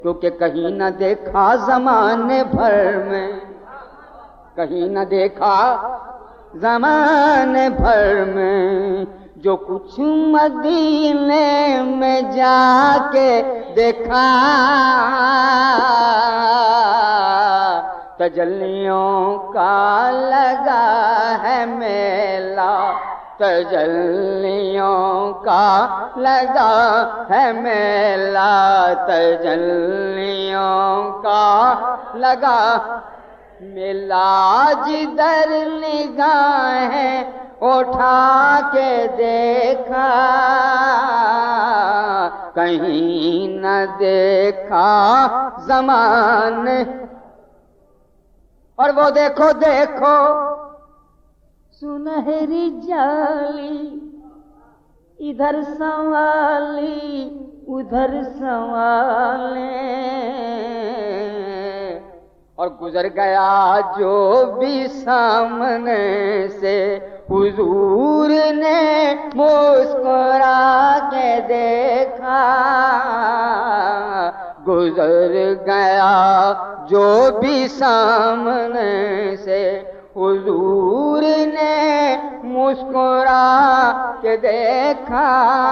کیونکہ کہیں نہ دیکھا زمانے بھر میں، کہیں نہ دیکھا زمانے بھر میں، جو کچھ مدینے میں جا کے دیکھا، تجلیوں کا لگا ہے میلہ، تجلیوں کا لگا ہے میلہ، تجلیوں کا لگا میلہ، جدھر نگاہیں اٹھا کے دیکھا، کہیں نہ دیکھا زمانے۔ اور وہ دیکھو دیکھو سنہری جالی، ادھر سنوالی ادھر سنوالے، اور گزر گیا جو بھی سامنے سے، حضور نے مسکرا کے دیکھا، گزر گیا جو بھی سامنے سے، حضور نے مسکرا کے دیکھا،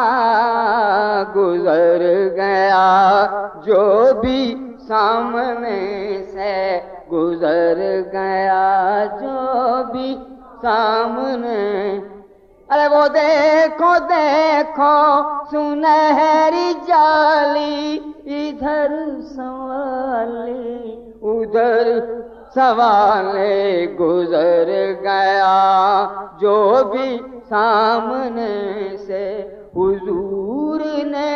گزر گیا جو بھی سامنے سے، گزر گیا جو بھی سامنے۔ ارے وہ دیکھو دیکھو سنہری جالی، ادھر سنوالی ادھر سنوالے، گزر گیا جو بھی سامنے سے، حضور نے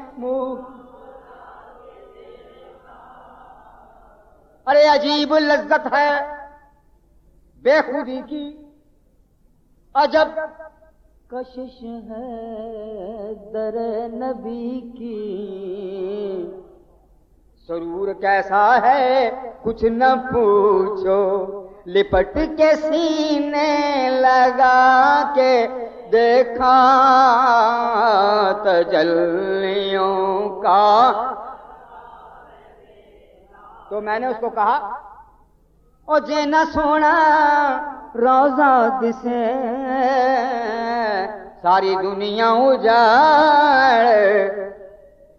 ارے عجیب لذت ہے بے خودی کی، عجب کشش ہے در نبی کی، سرور کیسا ہے کچھ نہ پوچھو، لپٹ کے سینے لگا کے دیکھا، تجلیوں کا۔ تو میں نے اس کو کہا او جے نہ سونا روزہ دسے، ساری دنیا اجاڑ